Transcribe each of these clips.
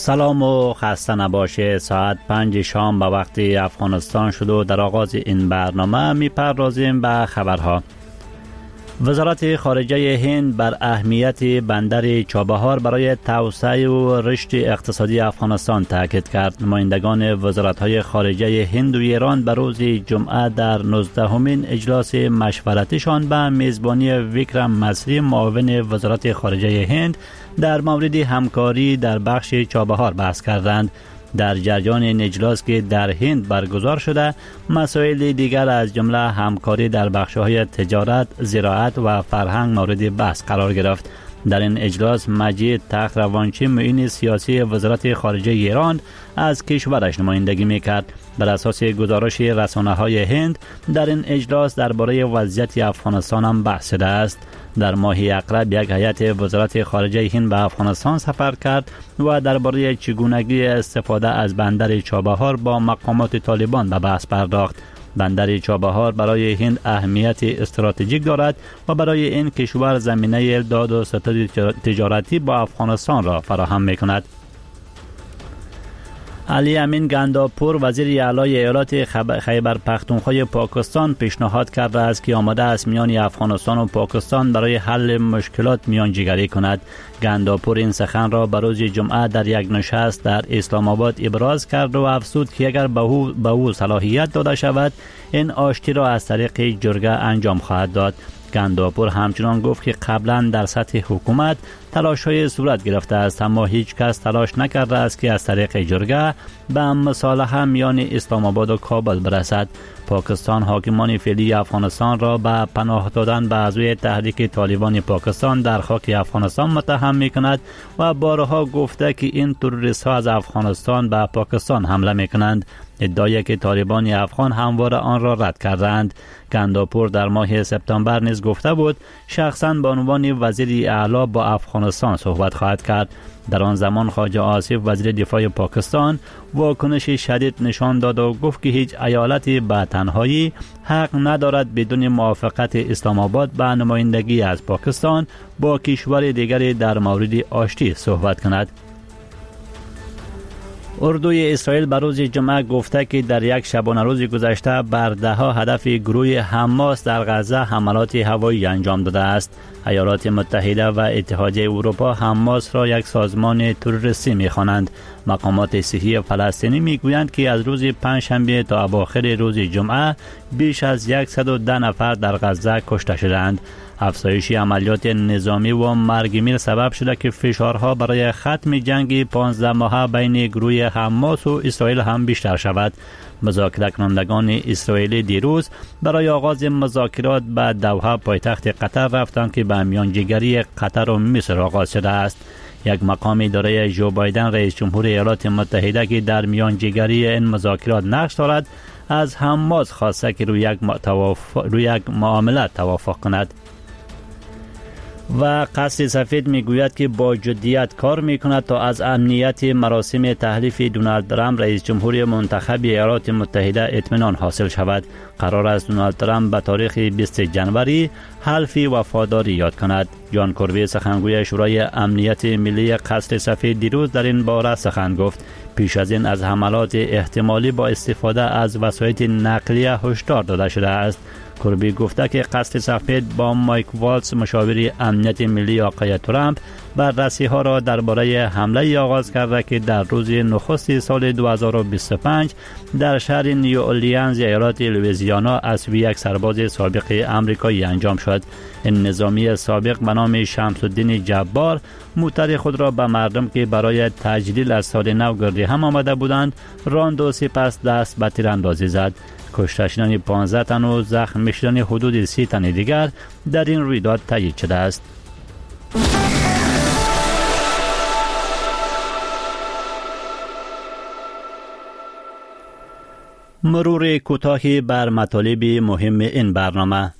سلام و خسته نباشه. ساعت 5 شام به وقت افغانستان شد و در آغاز این برنامه میپردازیم به خبرها. وزارت خارجه هند بر اهمیت بندر چابهار برای توسعه و رشد اقتصادی افغانستان تاکید کرد. نمایندگان وزارت‌های خارجه هند و ایران به روز جمعه در 19مین اجلاس مشورتیشان به میزبانی ویکرم مسری معاون وزارت خارجه هند در مورد همکاری در بخش چابهار بحث کردند. در جریان این اجلاس که در هند برگزار شده، مسائل دیگر از جمله همکاری در بخش‌های تجارت، زراعت و فرهنگ مورد بحث قرار گرفت. در این اجلاس مجید تخت روانچی معین سیاسی وزارت خارجه ایران از کشورش نمایندگی میکرد. بر اساس گزارش رسانه‌های هند در این اجلاس درباره وضعیت افغانستان هم بحث شده است. در ماه اقرب یک هیئت وزارت خارجه هند به افغانستان سفر کرد و درباره چگونگی استفاده از بندر چابهار با مقامات طالبان به بحث پرداخت. بندر چابهار برای هند اهمیت استراتژیک دارد و برای این کشور زمینه داد و ستد تجارتی با افغانستان را فراهم می‌کند. علی امین گنداپور وزیر اعلی ایالات خیبر پختونخوا پاکستان پیشنهاد کرده است که آماده است میان افغانستان و پاکستان برای حل مشکلات میانجیگری کند. گنداپور این سخن را به روز جمعه در یک نشست در اسلام آباد ابراز کرد و افزود که اگر به او صلاحیت داده شود این آشتی را از طریق جرگه انجام خواهد داد. گنداپور همچنان گفت که قبلا در سطح حکومت تلاش‌های صورت گرفته است، اما هیچ کس تلاش نکرده است که از طریق جرگه به مصالحه میان اسلام آباد و کابل برسد. پاکستان حاکمان فعلی افغانستان را به پناه دادن به اعضای تحریک طالبان پاکستان در خاک افغانستان متهم می‌کند و بارها گفته که این تروریست‌ها از افغانستان به پاکستان حمله می‌کنند. ادعایی که طالبان افغان همواره آن را رد کردند. گنداپور در ماه سپتامبر نیز گفته بود شخصاً به عنوان وزیر اعلی با افغانستان صحبت خواهد کرد. در آن زمان خواجه آصف وزیر دفاع پاکستان واکنش شدید نشان داد و گفت که هیچ ایالتی به تنهایی حق ندارد بدون موافقت اسلام آباد به نمایندگی از پاکستان با کشور دیگری در مورد آشتی صحبت کند. اردوی اسرائیل بر روز جمعه گفته که در یک شبانه روز گذشته بر ده‌ها هدف گروه حماس در غزه حملات هوایی انجام داده است. ایالات متحده و اتحادیه اروپا حماس را یک سازمان تروریستی می‌خوانند. مقامات صحی فلسطینی می‌گویند که از روز پنجشنبه تا اواخر روز جمعه بیش از 110 نفر در غزه کشته شدند. افزایش عملیات نظامی و مرگ‌میر سبب شده که فشارها برای ختم جنگ 15 ماهه بین گروه حماس و اسرائیل هم بیشتر شود. مذاکره کنندگان اسرائیلی دیروز برای آغاز مذاکرات به دوحه پایتخت قطر رفتند که به میانجیگری قطر و مصر آغاز شده است. یک مقام اداره جو بایدن رئیس جمهور ایالات متحده که در میانجیگری این مذاکرات نقش دارد از حماس خواسته که روی یک معامله توافق کند. و قصر سفید میگوید که با جدیت کار میکند تا از امنیت مراسم تحلیف دونالد ترامپ رئیس جمهور منتخب ایالات متحده اطمینان حاصل شود. قرار است دونالد ترامپ به تاریخ 20 جنوری حلف وفاداری یاد کند. جان کربی سخنگوی شورای امنیت ملی قصر سفید دیروز در این باره سخن گفت. پیش از این از حملات احتمالی با استفاده از وسایل نقلیه هشدار داده شده است. کربی گفته که قصر سفید با مایک والتز مشاور امنیت ملی آقای ترامپ بررسی‌ها را درباره حمله آغاز کرده که در روز نخست سال 2025 در شهر نیو اورلینز ایالت لوئیزیانا از یک سرباز سابق آمریکایی انجام شد. این نظامی سابق به نام شمس الدین جبار موتر خود را به مردم که برای تجلیل از سال نو گردی هم آمده بودند راند و سپس دست به تیراندازی زد. کشته شدن 15 تن و زخمی شدن حدود 30 تن دیگر در این رویداد تایید شده است. مرور کوتاهی بر مطالب مهم این برنامه.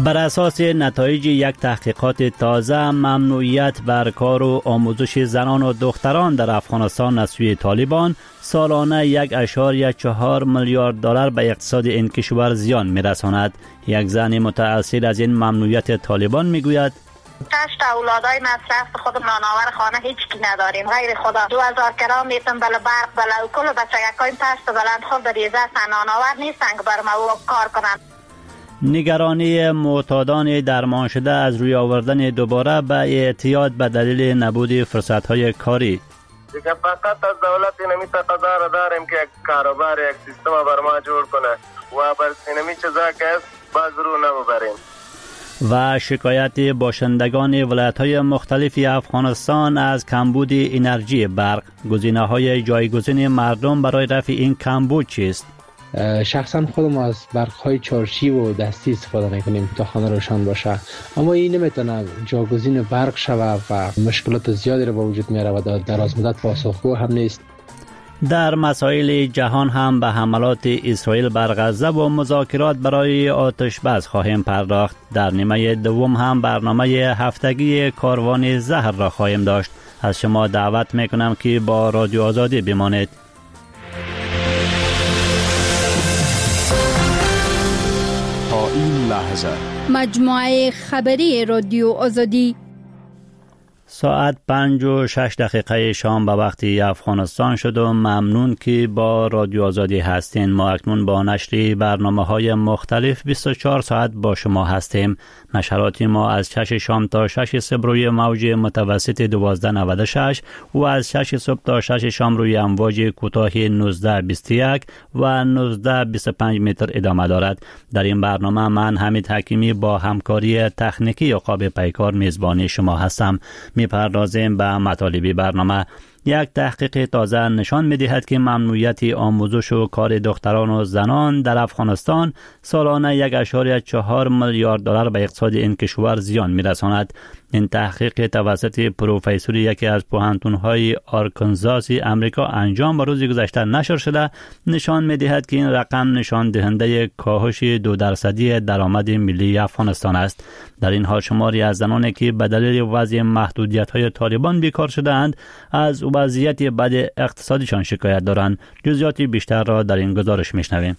بر اساس نتایج یک تحقیقات تازه، ممنوعیت بر کار و آموزش زنان و دختران در افغانستان از سوی طالبان سالانه 1.4 میلیارد دلار به اقتصاد این کشور زیان می‌رساند. یک زن متأثر از این ممنوعیت طالبان میگوید: 8 اولادای مصرف خود نانآور خانه هیچ کی نداریم غیر خدا. 2000 کرام میتون بله برق بله کل بچه یکایم پشت بلند خود در ریزه نانآور نیستن که بر ما کار کنند. نگرانی معتادان درمان شده از روی آوردن دوباره به اعتیاد به دلیل نبود فرصت‌های کاری. دیگه فقط از دولت اینمی تقاضا را داریم که یک کاروبار یک سیستم بر ما جور کنه و بر اینمی چیزا که است باز رو نبریم. و شکایت باشندگان ولایت‌های مختلف افغانستان از کمبود انرژی برق. گزینه‌های جایگزین مردم برای رفع این کمبود چیست؟ شخصا خودم از برق‌های چارچی و دستی استفاده می‌کنیم تا خانه روشن باشه، اما این نمیتونه جایگزین برق شود و مشکلات زیادی را به وجود میاره و در دراز مدت پاسخگو هم نیست. در مسائل جهان هم به حملات اسرائیل بر غزه و مذاکرات برای آتش بس خواهیم پرداخت. در نیمه دوم هم برنامه هفتگی کاروان زهر را خواهیم داشت. از شما دعوت میکنم که با رادیو آزادی بمانید. تا این لحظه مجموعه خبری رادیو آزادی ساعت 5:06 شام به وقت افغانستان شد و ممنون که با رادیو آزادی هستین. ما اکنون با نشر برنامه‌های مختلف 24 ساعت با شما هستیم. نشرات ما از 6 شام تا 6 صبح روی موج متوسط 1296 و از 6 صبح تا 6 شام روی امواج کوتاه 1921 و 1925 متر ادامه دارد. در این برنامه من حمید حکیمی با همکاری تکنیکی عقاب پیکار میزبانی شما هستم. می‌پردازیم به مطالب برنامه. یک تحقیق تازه نشان می‌دهد که ممنوعیت آموزش و کار دختران و زنان در افغانستان سالانه 1.4 میلیارد دلار به اقتصاد این کشور زیان می‌رساند. این تحقیق توسط پروفسور یکی از پوهنتون‌های آرکانزاس امریکا انجام به روز گذشته نشر شده، نشان می‌دهد که این رقم نشان دهنده کاهش 2% درآمد ملی افغانستان است. در این حال شماری از زنانی که به دلیل وضع محدودیت‌های طالبان بیکار شده‌اند از وضعیت بد اقتصادیشان شکایت دارند. جزئیات بیشتر را در این گزارش می‌شنویم.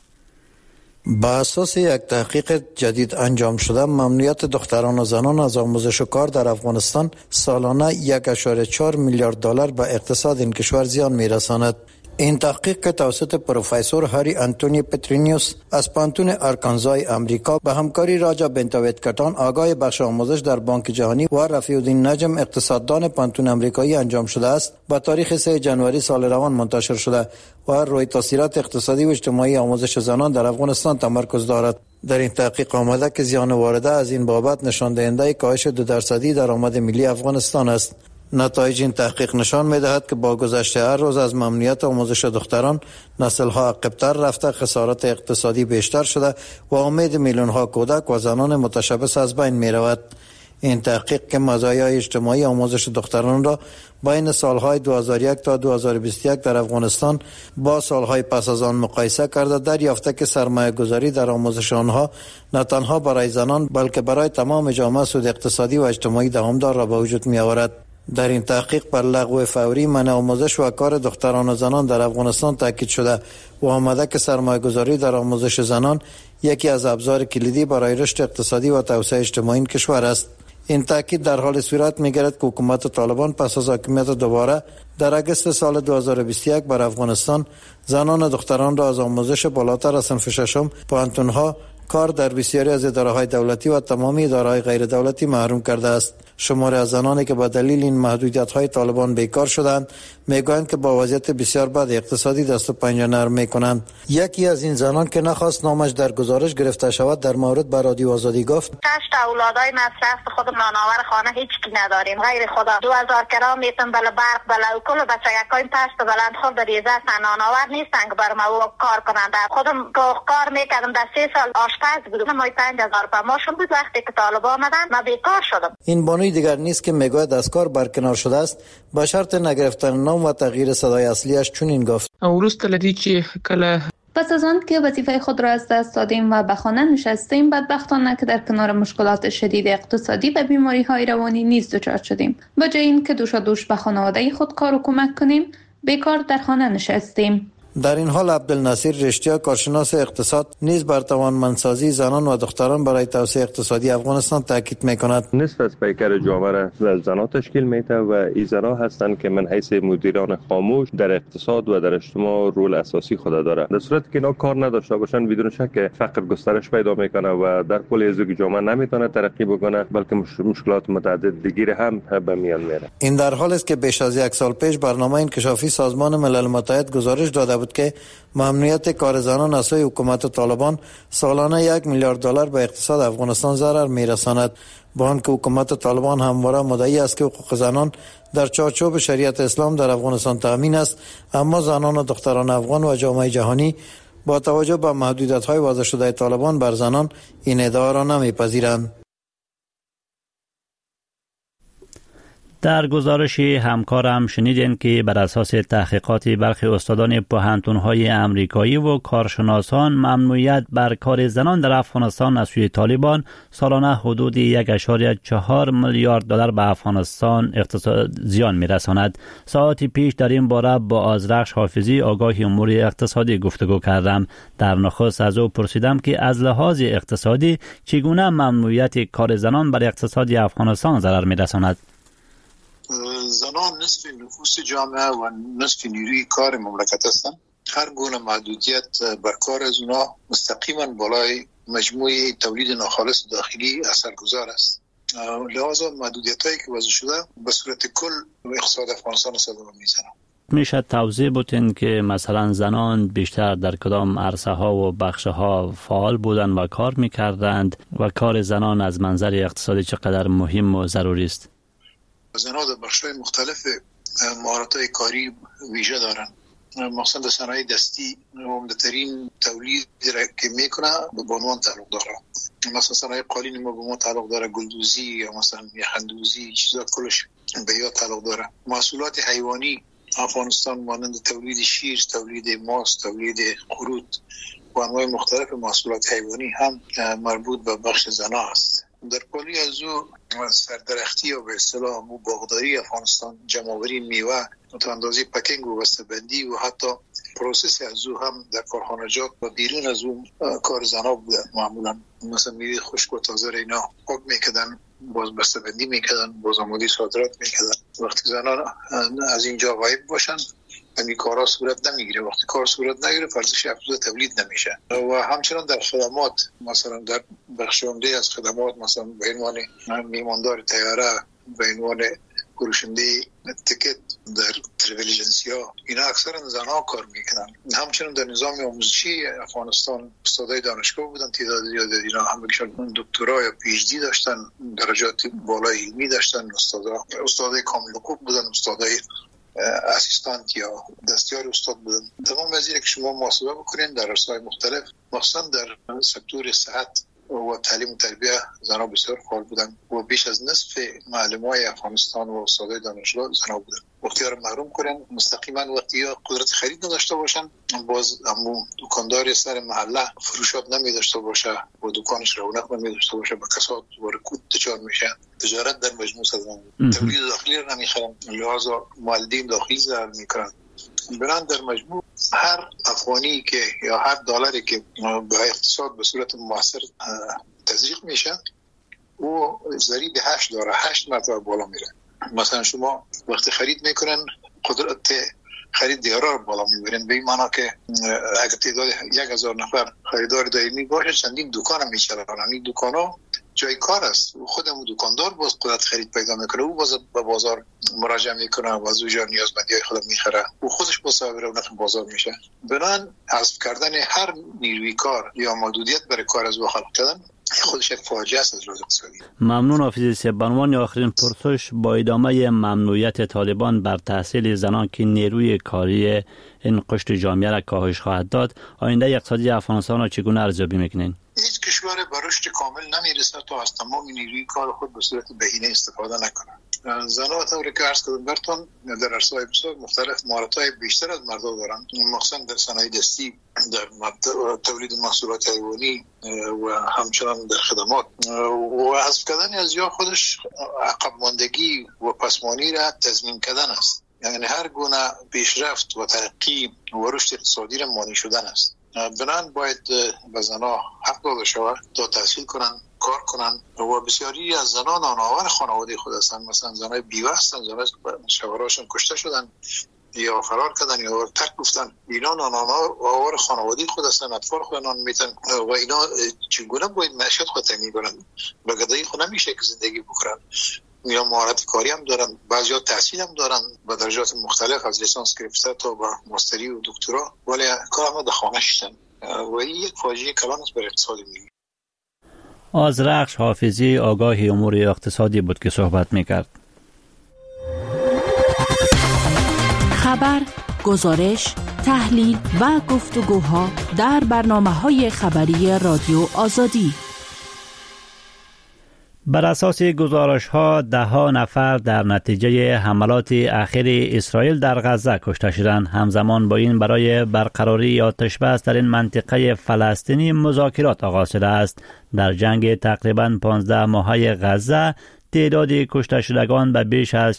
با اساس یک تحقیق جدید انجام شده، ممنوعیت دختران و زنان از آموزش و کار در افغانستان سالانه 1.4 میلیارد دلار به اقتصاد این کشور زیان میرساند. این تحقیق که توسط پروفسور هری آنتونی پترینیوس از پانتون آرکانزای امریکا به همکاری راجا بنتاویت کتان آگاه بخش آموزش در بانک جهانی و رفیع الدین نجم اقتصاددان پانتون امریکایی انجام شده است، با تاریخ 3 جنوری سال روان منتشر شده و روی تاثیرات اقتصادی و اجتماعی آموزش زنان در افغانستان تمرکز دارد. در این تحقیق آمده که زیان وارده از این بابت نشان دهنده کاهش 2% درآمد ملی افغانستان است. نتایج این تحقیق نشان می‌دهد که با گذشت هر روز از ممنوعیت آموزش دختران، نسل‌ها عقب‌تر رفته، خسارات اقتصادی بیشتر شده و امید میلیون‌ها کودک و زنان متشبث از بین می‌رود. این تحقیق که مزایای اجتماعی آموزش دختران را بین سالهای 2001 تا 2021 در افغانستان با سالهای پس از آن مقایسه کرده، دریافته که سرمایه گذاری در آموزش آنها نه تنها برای زنان بلکه برای تمام جامعه سود اقتصادی و اجتماعی دوامدار را به وجود می‌آورد. در این تحقیق بر لغو فوری منع آموزش و کار دختران و زنان در افغانستان تاکید شده و آمده که سرمایه‌گذاری در آموزش زنان یکی از ابزار کلیدی برای رشد اقتصادی و توسعه اجتماعی این کشور است. این تاکید در حال صورت می‌گیرد که حکومت طالبان پس از حاکمیت دوباره در اگست سال 2021 بر افغانستان زنان و دختران را از آموزش بالاتر از صنف ششم، پوهنتون‌ها، کار در بسیاری از اداره‌های دولتی و تمامی اداره‌های غیر دولتی محروم کرده است. شماری از زنانی که به دلیل این محدودیت‌های طالبان بیکار شدند میگویند که با وضعیت بسیار بد اقتصادی دست و پنجه نرم می‌کنند. یکی از این زنان که نخواست نامش در گزارش گرفته شود در مورد به رادیو آزادی گفت: 8 اولادای مصرف خود نانآور خانه هیچ کی نداریم غیر خدا. 2000 کرام میتون بله برق بله کل بچه یکایم پشت بلند خود در ریزه نانآور نیستن که بر ما کار کنند. خودم کار میکردم در 3 سال آشپز بودم. مای 5000 په ماشون بود. وقتی که طالب آمدن ما بیکار شدم. این بانوی دیگر نیست که میگوید از کار برکنار شده است، با شرط نگرفتن نام و تغییر صدای اصلیش چنین گفت: ورسته لدی چې کله پس از آن که وظیفه خود را از دست دادیم و به خانه نشستیم، بدبختانه که در کنار مشکلات شدید اقتصادی و بیماری‌های روانی نیز دچار شدیم. به جای اینکه دوش به خانواده خود کار و کمک کنیم، بیکار در خانه نشستیم. در این حال عبدالنصیر رشتیا کارشناس اقتصاد نیز بر توانمندسازی زنان و دختران برای توسعه اقتصادی افغانستان تاکید می‌کند. نصف از پیکر جامعه را زنان تشکیل می‌دهند و این زنان هستند که من حیث مدیران خاموش در اقتصاد و در اجتماع رول اساسی خود دارند. در صورتی که اینا کار نداشته باشند بدون شک فقر گسترش پیدا می‌کنه و در کل ازدواج جامعه نمی‌تونه ترقی بکنه، بلکه مشکلات متعدد دیگری هم به میان میاره. این در حالی است که بیش از یک سال پیش برنامه انکشافی سازمان ملل متحد گزارش داده بود که ممنوعیت کار زنان از سوی حکومت طالبان سالانه 1 میلیارد دلار به اقتصاد افغانستان ضرر میرساند، با آنکه حکومت طالبان همواره مدعی است که حقوق زنان در چارچوب شریعت اسلام در افغانستان تامین است، اما زنان و دختران افغان و جامعه جهانی با توجه به محدودیت‌های وضع شده طالبان بر زنان این ادعا را نمیپذیرند. در گزارش همکارم شنیدین که بر اساس تحقیقات برخی استادان پوهنتون‌های امریکایی و کارشناسان، ممنوعیت بر کار زنان در افغانستان از سوی طالبان سالانه حدود 1.4 میلیارد دلار به افغانستان اقتصاد زیان می‌رساند. ساعتی پیش در این باره با آذرخش حافظی آگاه امور اقتصادی گفتگو کردم. در نخست از او پرسیدم که از لحاظ اقتصادی چگونه ممنوعیت کار زنان بر اقتصاد افغانستان ضرر می‌رساند. زنان نصف نفوس جامعه و نصف نیروی کار مملکت هستند. هر گونه محدودیت بر کار از اونا مستقیما بالای مجموع تولید ناخالص داخلی اثرگذار است. لحاظا محدودیت هایی که وضع شده به صورت کل اقتصاد افغانستان صدمه میزنه. میشه توضیح بدین که مثلا زنان بیشتر در کدام عرصه ها و بخش ها فعال بودن و کار میکردند و کار زنان از منظر اقتصادی چقدر مهم و ضروری است؟ زنان در بخش‌های مختلف مهارت‌های کاری ویژه دارن. مثلا در صنایع دستی عمده‌ترین تولید که میکنه به بانوان تعلق داره. مثلا صنایع قالین ما به ما تعلق داره، گلدوزی یا مثلا یخندوزی، چیزا کلش به یا تعلق داره. محصولات حیوانی افغانستان مانند تولید شیر، تولید ماست، تولید قرود و انواع مختلف محصولات حیوانی هم مربوط به بخش زنان است. در پالی از او سردرختی یا به اصطلاح باغداری افغانستان، جمع‌آوری میوه، متواندازی پکینگ و بسته‌بندی و حتی پروسس از او هم در کارخانجات و بیرون از او کار زنان بودن. معمولا مثلا میوه خشک و تازه را اینا پاک میکردن، باز بسته‌بندی میکردن، باز آماده صادرات میکردن. وقتی زنان از اینجا غایب باشن این کارا صورت نمیگیره. وقتی کار صورت نگیره ارزش افزوده تولید نمیشه. و همچنین در خدمات، مثلا در بخش عمده از خدمات، مثلا به عنوان میماندار طیاره، به عنوان فروشنده تیکت در ترافل ایجنسی‌ها، اینا اکثرا زنها کار میکنن. همچنین در نظام آموزشی افغانستان استادای دانشگاه بودن، تعداد زیادی اینا همگیشون دکترا یا پی اچ دی داشتن، درجات بالای علمی داشتن، استادای کامل حقوق بودن، استادای اسیستانت یا دستیار استاد بودن. تمام از اینه که شما محاسبه بکنین در رشته‌های مختلف، مثلا در سکتور صحت و تعلیم و تربیه زنان بسیار فعال بودن و بیش از نصف معلمای افغانستان و استادای دانشگاه زنان بودن. وقتی رو محروم کنن مستقیما، وقتی یا قدرت خرید نداشته باشن، باز همون دکاندار سر محله فروشات نمی داشته باشه و دکانش رونق نمی داشته باشه، با کساد و رکود دچار میشه. تجارت در مجموع صدمه، تولید داخلی رو نمیخرن، لحاظا مالدین داخلی ضرر میکنن. بران در مجموع هر افغانی که یا هر دلاری که به اقتصاد به صورت مؤثر تزریق میشه او ضریب 8 داره، 8 مرتبه بالا میره. مثلا شما وقتی خرید میکنن قدرت خرید دیارا رو بالا میبرین، به این معنی که اگر تعداد 1000 نفر خریدار دائمی باشه چندین دکان میچرانن. این دکانا جای کار است، خودمون دکاندار باز قدرت خرید پیدا میکنه، او باز به بازار مراجعه میکنه و از اونجا نیازمندی های خود میخره، او خودش با صاحب رونق بازار میشه. بنان حذف کردن هر نیروی کار یا محدودیت برای کار از او خلق کردن خودش یک فاجعه است از لحاظ اقتصادی. ممنون حافظ صاحب. به عنوان آخرین پرسش، با ادامه ممنوعیت طالبان بر تحصیل زنان که نیروی کاری این قشر جامعه را کاهش خواهد داد، آینده اقتصادی افغانستان را چگونه ارزیابی میکنین؟ هیچ کشور به رشد کامل نمیرسه تا از تمام نیروی کار خود به صورت بهینه استفاده نکنه. زنان طوری که عرض کردم براتون در عرصه‌های بسیار مختلف مهارت‌های بیشتر از مردان دارند، مخصوصا در صنایع دستی، در تولید محصولات حیوانی و همچنان در خدمات. و حذف کردن از یا خودش عقب ماندگی و پسمانی را تضمین کردن است. یعنی هر گونه پیشرفت و ترقی و رشد اقتصادی را مانع شدن است. بنابراین باید به زنان حق داده شود تا تحصیل کنند، کار کنند و بسیاری از زنان نانآور خانواده خود هستند. مثلا زنای بیوه هستند، زنای شوهراشون کشته شدن یا فرار کردن یا ترک گفتن، اینا نانآور خانواده خود هستند، اطفال خود نان میتن و اینا چگونه باید معیشت خود تامین کنند؟ به گدایی خود نمیشه که زندگی بکنن. یا مهارت کاری هم دارن، بعضیا تحصیل هم دارن به درجات مختلف از لیسانس گرفته تا به ماستری و دکترا، ولی کار هم در خانه شدن و این یک فاجعه کلان است برای اقتصاد ملی. آذرخش حافظی آگاه امور اقتصادی بود که صحبت میکرد. خبر، گزارش، تحلیل و گفتگوها در برنامه‌های خبری رادیو آزادی. بر اساس گزارش‌ها 10 نفر در نتیجه حملات اخیر اسرائیل در غزه کشته شدند. همزمان با این برای برقراری آتش‌بس در این منطقه فلسطینی مذاکرات آغاز شده است. در جنگ تقریباً 15 ماهه غزه تعداد کشته شدگان به بیش از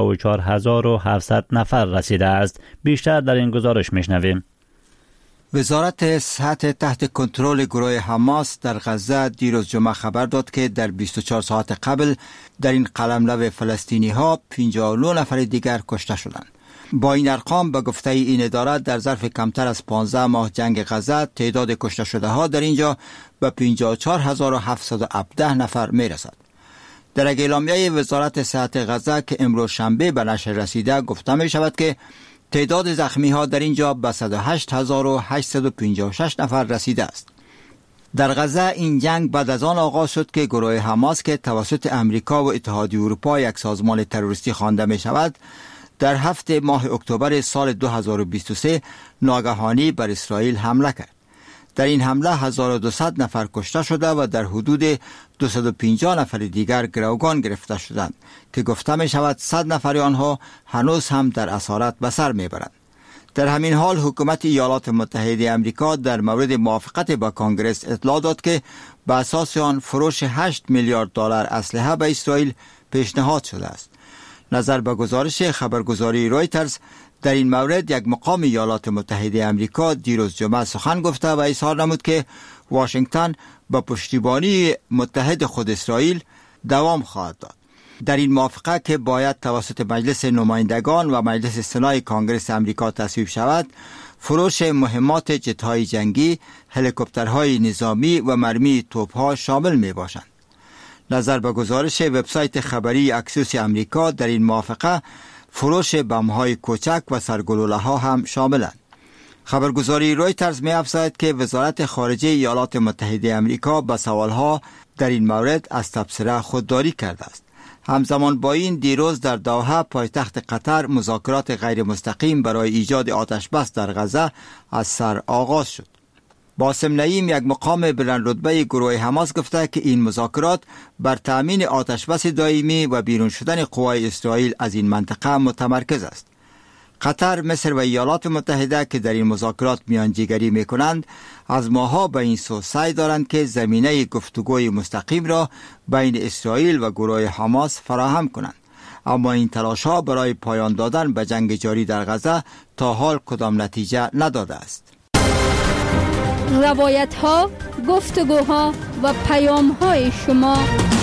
54700 نفر رسیده است. بیشتر در این گزارش میشنویم. وزارت صحت تحت کنترل گروه حماس در غزه دیروز جمعه خبر داد که در 24 ساعت قبل در این قلمرو فلسطینی ها 59 نفر دیگر کشته شدند. با این ارقام به گفته این اداره در ظرف کمتر از 15 ماه جنگ غزه تعداد کشته شده ها در اینجا به 54717 نفر می رسد. در اعلامیه وزارت صحت غزه که امروز شنبه به نشر رسیده گفته می شود که تعداد زخمی ها در اینجا به 108856 نفر رسیده است. در غزه این جنگ بعد از آن آغاز شد که گروه حماس که توسط امریکا و اتحادیه اروپا یک سازمان تروریستی خوانده می شود، در 7 ماه اکتبر سال 2023 ناگهانی بر اسرائیل حمله کرد. در این حمله 1200 نفر کشته شده و در حدود 250 نفر دیگر گروگان گرفته شدند که گفته می شود 100 نفر آنها هنوز هم در اسارت به سر می برند. در همین حال حکومت ایالات متحده آمریکا در مورد موافقت با کنگره اطلاع داد که به اساس آن فروش 8 میلیارد دلار اسلحه به اسرائیل پیشنهاد شده است. نظر به گزارش خبرگزاری رویترز در این مورد یک مقام ایالات متحده آمریکا دیروز جمعه سخن گفته و اظهار نمود که واشنگتن با پشتیبانی متحد خود اسرائیل دوام خواهد داد. در این موافقه که باید توسط مجلس نمایندگان و مجلس سنای کنگره آمریکا تصویب شود، فروش مهمات جت‌های جنگی، هلیکوپترهای نظامی و مرمی توپ‌ها شامل می باشند. نظر به گزارش وبسایت خبری اکسیوس آمریکا در این موافقه فروش بم‌های کوچک و سرگلوله‌ها هم شاملند. خبرگزاری رویترز می‌افزاید که وزارت خارجه ایالات متحده آمریکا به سوالها در این مورد از تبصره خودداری کرده است. همزمان با این دیروز در دوحه پایتخت قطر مذاکرات غیر مستقیم برای ایجاد آتش‌بس در غزه از سر آغاز شد. باسم نعیم یک مقام بلند رتبه گروه حماس گفته که این مذاکرات بر تأمین آتش‌بس دائمی و بیرون شدن قوای اسرائیل از این منطقه متمرکز است. قطر، مصر و ایالات متحده که در این مذاکرات میانجیگری میکنند از ماها به این سو سعی دارند که زمینه گفتگوی مستقیم را بین اسرائیل و گروه حماس فراهم کنند، اما این تلاش ها برای پایان دادن به جنگ جاری در غزه تا حال کدام نتیجه نداده است. روایت ها، گفتگوها و پیام های شما.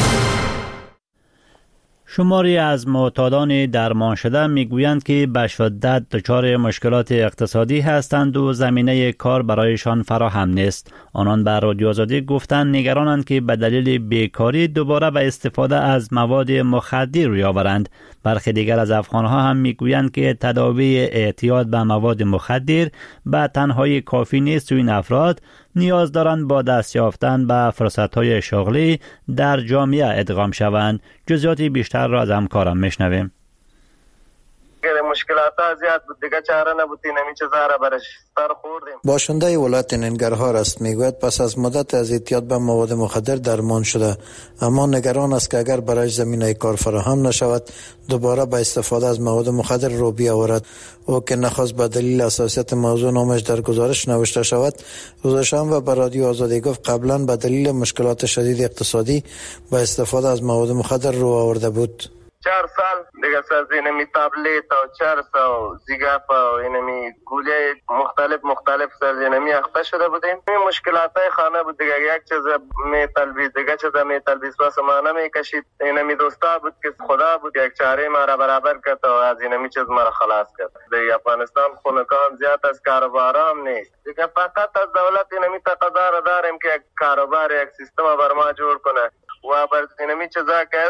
شماری از معتادان درمان شده میگویند که به شدت دچار مشکلات اقتصادی هستند و زمینه کار برایشان فراهم نیست. آنان به رادیو آزادی گفتند نگرانند که به دلیل بیکاری دوباره به استفاده از مواد مخدر روی آورند. برخی دیگر از افغانها هم میگویند که تداوی اعتیاد به مواد مخدر به تنهایی کافی نیست و این افراد نیاز دارند با دست یافتن به فرصت‌های شغلی در جامعه ادغام شوند. جزئیات بیشتر را از همکارم میشنویم. مشکلات زیاد بود دیگه، چاره نبود، اینمی چیزا را برش سر خوردیم. باشنده ولایت ننگرهار است. میگوید پس از مدت از اعتیاد به مواد مخدر درمان شده، اما نگران است که اگر برای زمینه کار فراهم نشود دوباره به استفاده از مواد مخدر رو بیاورد. او که نخواست به دلیل حساسیت موضوع نامش در گزارش نوشته شود، روز شنبه به رادیو آزادی گفت قبلا به دلیل مشکلات شدید اقتصادی به استفاده از مواد مخدر رو آورده بود. 4 سال دیگه سر اینمی تابلیت و چرس و زیگاف و اینمی گوله مختلف سر اینمی اخته شده بودیم. این مشکلات خانه بود دیگه، یک چیز می تلویز دیگه چیز می تلویز واسه ما نمیکشید. اینمی دوستا بود که خدا بود یک چاره ما را برابر کرد و از اینمی چیز ما را خلاص کرد. در افغانستان خونکان زیاد از کاروبار هم نیست دیگه، فقط از دولت اینمی تقاضا را داریم که یک کاروبار یک سیستم بر ما جور کنه و بر اینمی چیزا که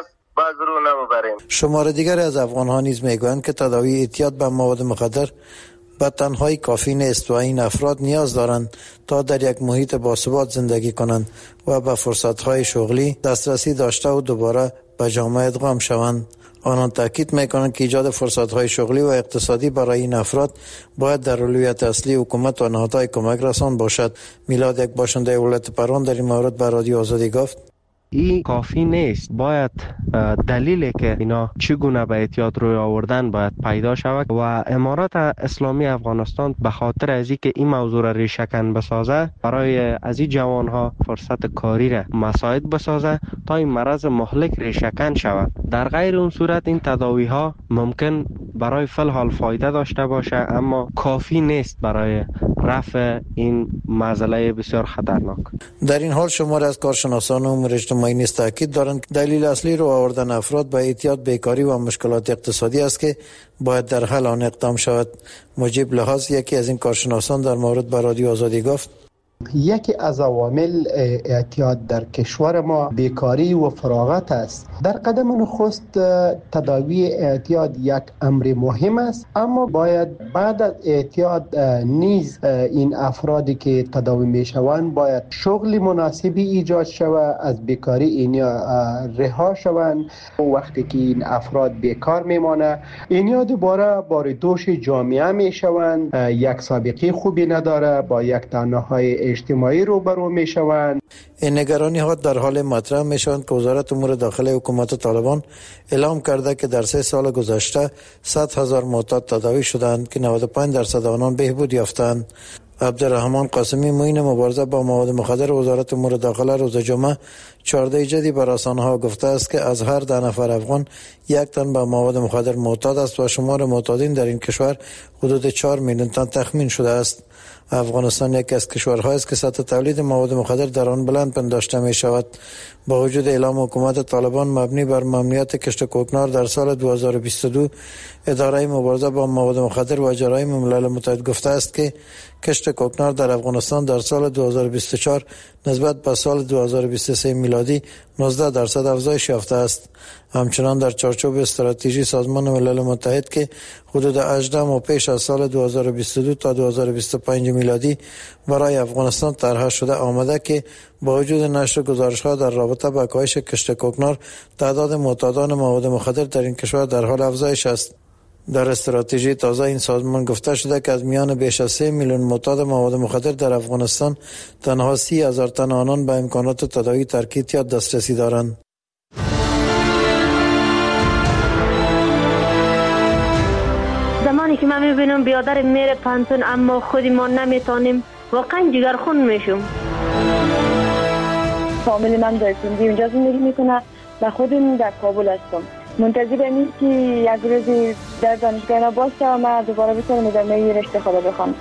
شمار دیگر از افغان‌ها نیز میگویند که تداوی اعتیاد به مواد مخدر به تنهایی کافی نیست و این افراد نیاز دارند تا در یک محیط باثبات زندگی کنند و به فرصت‌های شغلی دسترسی داشته و دوباره به جامعه ادغام شوند. آنان تاکید میکنند که ایجاد فرصت‌های شغلی و اقتصادی برای این افراد باید در اولویت اصلی حکومت و نهادهای کمک رسان باشد. میلاد، یک باشنده ولایت پروان، در این مورد به رادیو آزادی گفت: این کافی نیست، باید دلیلی که اینا چگونه به اعتیاد روی آوردن باید پیدا شود و امارات اسلامی افغانستان به خاطر از اینکه این موضوع را ریشه‌کن بسازه، برای از این جوانها فرصت کاری را مساعد بسازه تا این مرض مهلک ریشه‌کن شود. در غیر اون صورت این تداوی ها ممکن برای فلحال فایده داشته باشه اما کافی نیست برای رفع این معضله بسیار خطرناک. در این حال شمار از کارشناسان امور اجتماعی نیز تاکید دارند دلیل اصلی رو آوردن افراد به اعتیاد بیکاری و مشکلات اقتصادی است که باید در حل آن اقدام شود. مجیب لحاظ، یکی از این کارشناسان، در مورد به رادیو آزادی گفت: یکی از عوامل اعتیاد در کشور ما بیکاری و فراغت است. در قدم نخست تداوی اعتیاد یک امر مهم است، اما باید بعد از اعتیاد نیز این افرادی که تداوی می شوند باید شغل مناسبی ایجاد شود، از بیکاری اینیا رها شوند. وقتی که این افراد بیکار میمانه، اینیا دوباره بار دوش جامعه می شوند، یک سابقه خوبی نداره، با یک تنهایی اجتماعی روبرو می شوند. این نگرانی ها در حال مطرح می شوند که وزارت امور داخلی حکومت طالبان اعلام کرده که در 3 سال گذشته 100,000 معتاد تداوی شدند که 95% آنان بهبود یافتند. عبدالرحمن قاسمی، معین مبارزه با مواد مخدر وزارت امور داخله، روز جمعه 14 جدی بر رسانه‌ها گفته است که از هر 10 نفر افغان 1 تن به مواد مخدر معتاد است و شمار معتادین در این کشور حدود 4 میلیون تن تخمین شده است. افغانستان یکی از کشورهایی است که سطح تولید مواد مخدر در آن بلند پنداشته می شود. با وجود اعلام حکومت طالبان مبنی بر ممنوعیت کشت کوکنار در سال 2022، اداره مبارزه با مواد مخدر و جرایم ملل متحد گفته است که کشت کوکنار در افغانستان در سال 2024 نسبت به سال 2023 میلادی 19% افزایش یافته است. همچنان در چارچوب استراتژی سازمان ملل متحد که حدود 18 ماه پیش از سال 2022 تا 2025 میلادی برای افغانستان طرح شده آمده که با وجود نشر گزارش‌ها در رابطه با کاهش کشت کوکنار، تعداد معتادان مواد مخدر در این کشور در حال افزایش است. در استراتژی تازه این سازمان گفته شده که از میان بیش از 3 میلیون معتاد مواد مخدر در افغانستان تنها 30,000 تن آنان به امکانات تداوی ترک اعتیاد دسترسی دارند. زمانی که من میبینم بیادر میره پانتون اما خودی ما نمیتونیم، واقعا جگرخون میشم. فامیل من در سندی اونجا زندگی میکنه و خودم در کابل هستم. منتظر اینم که یک روزی در دانشگاه باشه و من دوباره بتونم ادامه رشته خود بخونم.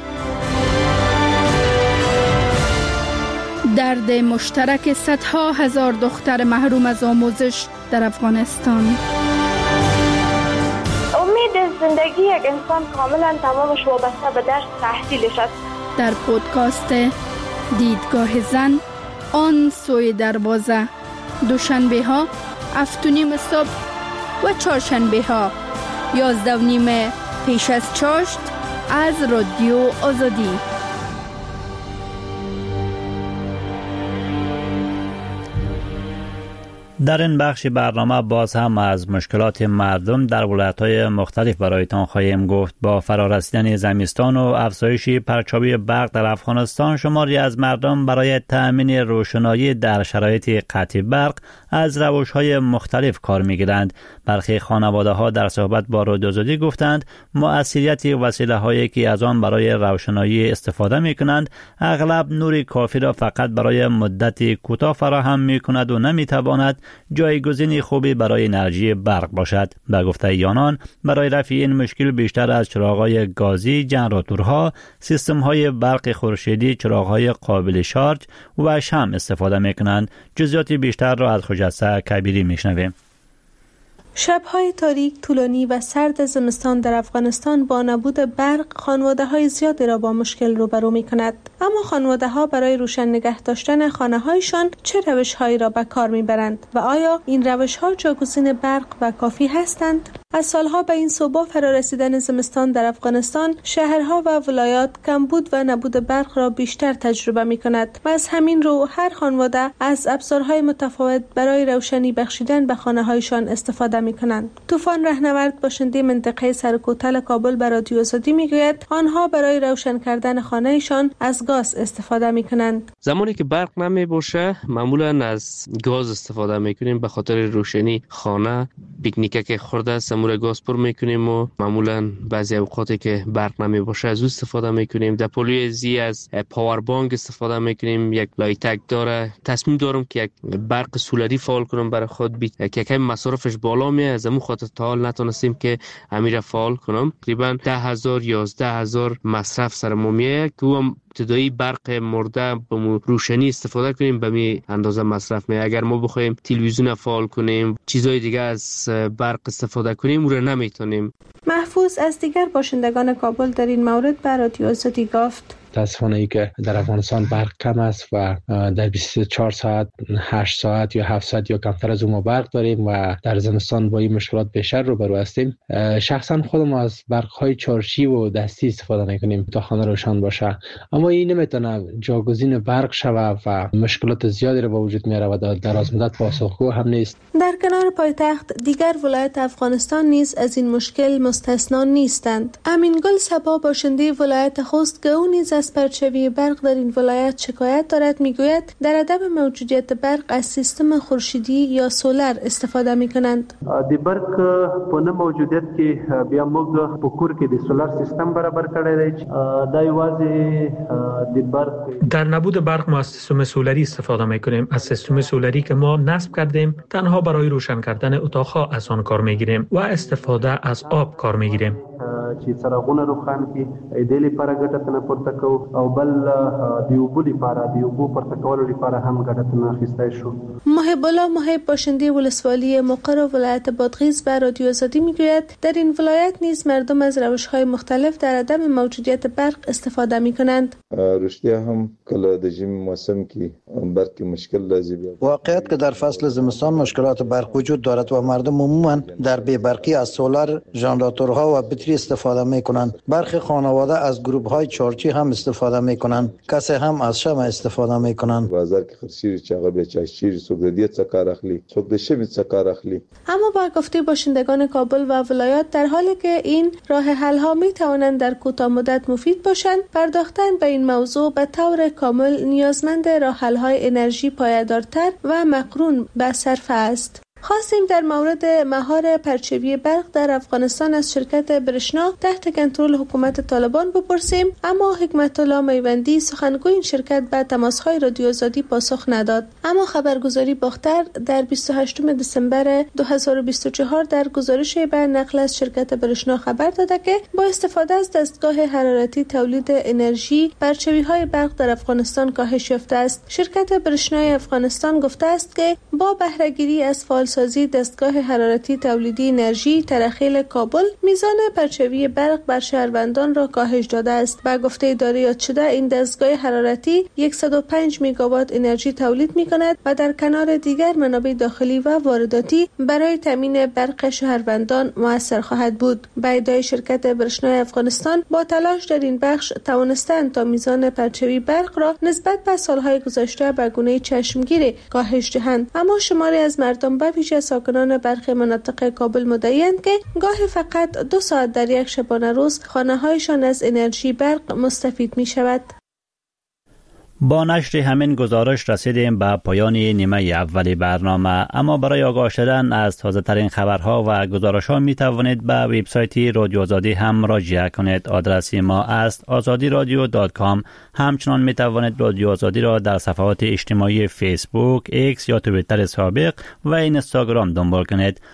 درد مشترک صدها هزار دختر محروم از آموزش در افغانستان. امید زندگی یک انسان کاملا تمامش وابسته به درس تحصیلش است. در پودکاست دیدگاه زن، آن سوی دروازه، دوشنبه ها 7:30 صبح و چهارشنبه ها 11:30 پیش از چاشت از رادیو آزادی. در این بخش برنامه باز هم از مشکلات مردم در ولایت‌های مختلف برایتان خواهیم گفت. با فرارسیدن زمستان و افزایش پرچاوی برق در افغانستان، شماری از مردم برای تأمین روشنایی در شرایط قطع برق از روش‌های مختلف کار می‌گیرند. برخی خانواده‌ها در صحبت با رادیو آزادی گفتند مؤثریت وسیله‌هایی که از آن برای روشنایی استفاده می‌کنند اغلب نور کافی را فقط برای مدت کوتاه فراهم می‌کند و نمی‌تواند جایگزین خوبی برای انرژی برق باشد. به گفته آنان برای رفع این مشکل بیشتر از چراغ‌های گازی، ژنراتورها، سیستم‌های برق خورشیدی، چراغ‌های قابل شارژ و شمع استفاده می‌کنند. جزئیات بیشتر را از خجسته کبیری می‌شنویم. شب‌های تاریک، طولانی و سرد زمستان در افغانستان با نبود برق خانواده‌های زیادی را با مشکل روبرو می‌کند. اما خانواده‌ها برای روشن نگه داشتن خانه‌هایشان چه روش‌هایی را به کار می‌برند و آیا این روش‌ها جایگزین برق و کافی هستند؟ از سالها به این صوبا فرارسیدن زمستان در افغانستان، شهرها و ولایات کمبود و نبود برق را بیشتر تجربه می‌کند و از همین رو هر خانواده از ابزارهای متفاوت برای روشنی بخشیدن به خانه‌هایشان استفاده می‌کنند. طوفان رهنورد، باشنده منطقه سرکوتل کابل، به رادیو آزادی می‌گوید آنها برای روشن کردن خانه‌شان از گاز استفاده می‌کنند. زمانی که برق نمی‌باشه معمولاً از گاز استفاده می‌کنیم به خاطر روشنی خانه. پیکنیک که خورده سمور گاز پر می‌کنیم و معمولاً بعضی اوقاتی که برق نمی‌باشه از او استفاده می‌کنیم. در پلیو زی از پاور بانک استفاده می‌کنیم. یک لایتک داره. تصمیم دارم که یک برق سولری فعال کنم برای خود، که کم مصرفش بالا میاد، از همون خاطر تا حال نتونستیم که امیر فعال کنم. تقریبا 10,000 11,000 مصرف سر ما میاد که هم ابتدایی برق مرده به روشنی استفاده کنیم به می اندازه مصرف میاد. اگر ما بخوایم تلویزیون فعال کنیم، چیزای دیگه از برق استفاده کنیم، اون رو نمیتونیم. محفوظ از دیگر باشندگان کابل در این مورد به رادیو آزادی گفت متاسفانه ای که در افغانستان برق کم است و در 24 ساعت 8 ساعت یا 7 ساعت یا کمتر از اون ما برق داریم و در زمستان با این مشکلات بیشتر روبرو هستیم. شخصا خودم از برق های چارشی و دستی استفاده میکنیم تا خانه روشن باشه، اما این نمیتونه جایگزین برق شوه و مشکلات زیادی رو به وجود میاره و در دراز مدت پاسخگو هم نیست. در کنار پایتخت دیگر ولایت افغانستان نیز از این مشکل مستثنا نیستند. امینگل صبا باشنده ولایت خوست که او نیز از پرچاوی برق در این ولایت شکایت دارد، میگوید در عدم موجودیت برق از سیستم خورشیدی یا سولر استفاده میکنند. د برق په نه موجودیت کې بیا موږ په کور کې د سولر سیستم برابر کړی دی. دا یوازې د برق در نبود برق ما از سیستم سولری استفاده میکنیم. از سیستم سولری که ما نصب کردیم تنها برای روشن کردن اتاقها از آن کار میگیریم و استفاده از آب کار میگیریم. چې څراغونه روښان کړي د دې لپاره ګټه تنه پورته کوو او بل د اوبو لپاره د اوبو پورته کولو لپاره هم ګټه تنه اخیستی شو. محب الله محب باشنده ولسوالی مقر ولایت بادغیس به رادیو آزادی میگوید در این ولایت نیز مردم از روش‌های مختلف در عدم موجودیت برق استفاده میکنند. رشتیا هم کله د ژمي موسم کې برق مشکل راځي. واقعیت که در فصل زمستان مشکلات برق وجود دارد و مردم عموما در بی برقی از سولر، ژنراتورها و بطری استفاده میکنند. برخی خانواده از گروپ های چارچی هم استفاده میکنند. کسی هم از شمع استفاده میکنند. بازار کې خرسیر چاغه به چاشیر څوک د دې څخه کار اخلي، څوک د شمع څخه کار اخلي. اما با گفته باشندگان کابل و ولایات در حالی که این راه حل ها می توانند در کوتاه مدت مفید باشند، پرداختن به این موضوع به طور کامل نیازمند راه حل های انرژی پایدارتر و مقرون به صرفه است. خواستیم در مورد مهار پرچاوی برق در افغانستان از شرکت برشنا تحت کنترل حکومت طالبان بپرسیم، اما حکمت الله میوندی سخنگوی این شرکت به تماس‌های رادیو آزادی پاسخ نداد. اما خبرگزاری باختر در 28 دسامبر 2024 در گزارش به نقل از شرکت برشنا خبر داده که با استفاده از دستگاه حرارتی تولید انرژی پرچاوی‌های برق در افغانستان کاهش یافته است. شرکت برشنای افغانستان گفته است که با بهره‌گیری از فعال فعالسازی دستگاه حرارتی تولیدی انرژی ترخیل کابل میزان پرچوی برق بر شهروندان را کاهش داده است. با گفته اداره یاد شده این دستگاه حرارتی 105 میگاوات انرژی تولید می‌کند و در کنار دیگر منابع داخلی و وارداتی برای تامین برق شهروندان مؤثر خواهد بود. با ادعای شرکت برشنای افغانستان با تلاش در این بخش توانستند تا میزان پرچوی برق را نسبت به سالهای گذشته به گونه چشمگیر کاهش دهند، اما شماری از مردم به ویژه ساکنان برخی مناطق کابل مدعی‌اند که گاهی فقط 2 ساعت در یک شبانه روز خانه‌هایشان از انرژی برق مستفید می‌شود. با نشر همین گزارش رسیدیم به پایان نیمه اولی برنامه، اما برای آگاه شدن از تازه ترین خبرها و گزارش‌ها می توانید به وبسایت رادیو آزادی هم مراجعه کنید. آدرس ما است azadiradio.com. همچنان می توانید رادیو آزادی را در صفحات اجتماعی فیسبوک، ایکس یا توییتر سابق و اینستاگرام دنبال کنید.